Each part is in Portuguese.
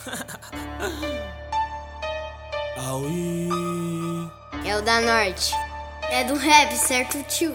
Aui. É o da Norte. É do rap, certo, tio?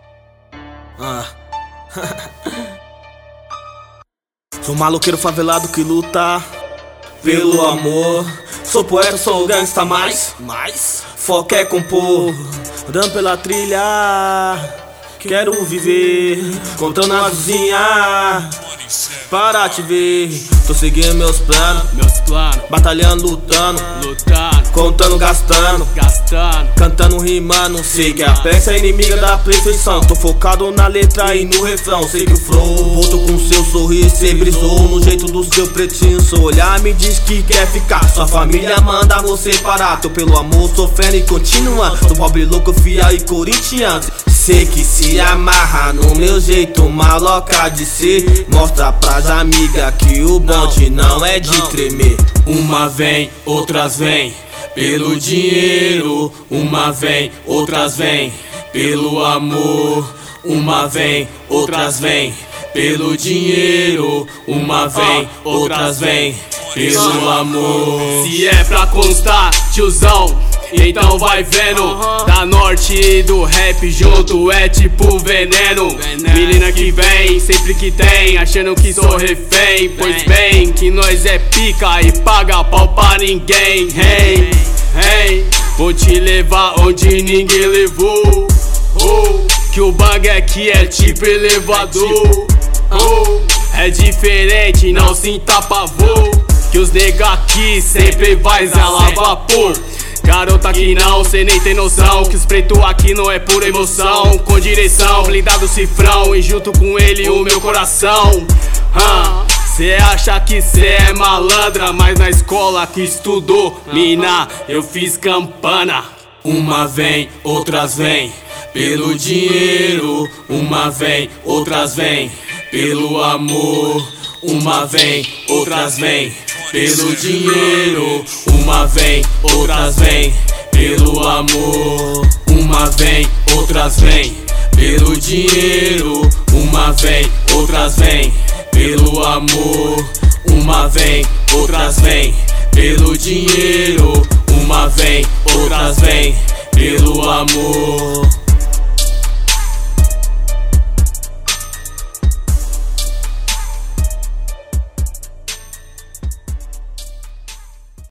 Sou maloqueiro favelado que luta pelo amor. Sou poeta, sou gangsta, mais foco é compor. Andando pela trilha, quero viver, contando a cozinha para te ver. Tô seguindo meus planos, batalhando, lutando, contando, gastando, cantando, rimando. Sei que a peça é inimiga da perfeição. Tô focado na letra e no refrão. Sei que o flow voltou com seu sorriso. Cê brisou no jeito do seu pretinho. Seu olhar me diz que quer ficar. Sua família manda você parar. Tô pelo amor sofrendo e continuando. Tô pobre, louco, fiel e corintiano. Sei que se amarra no meu jeito maloca de ser. Mostra pras amigas que o bonde não é de tremer. Uma vem, outras vem pelo dinheiro. Uma vem, outras vem pelo amor. Uma vem, outras vem pelo dinheiro. Uma vem, outras vem pelo amor. Se é pra constar, tiozão, então vai vendo. Da Norte e do rap junto é tipo veneno. Menina que vem, sempre que tem, achando que sou refém. Pois bem, que nós é pica e paga pau pra ninguém. Hey, hey, vou te levar onde ninguém levou. Que o bang aqui é tipo elevador. É diferente, não sinta pavor. Que os nega aqui sempre vai zelar vapor. Garota que não, cê nem tem noção. Que os preto aqui não é pura emoção. Com direção, blindado cifrão. E junto com ele o meu coração. Cê acha que cê é malandra, mas na escola que estudou, mina, eu fiz campana. Uma vem, outras vem pelo dinheiro. Uma vem, outras vem pelo amor. Uma vem, outras vem pelo dinheiro. Uma vem, outras vem pelo amor. Uma vem, outras vem pelo dinheiro. Uma vem, outras vem pelo amor. Uma vem, outras vem pelo dinheiro. Uma vem, outras vem pelo amor.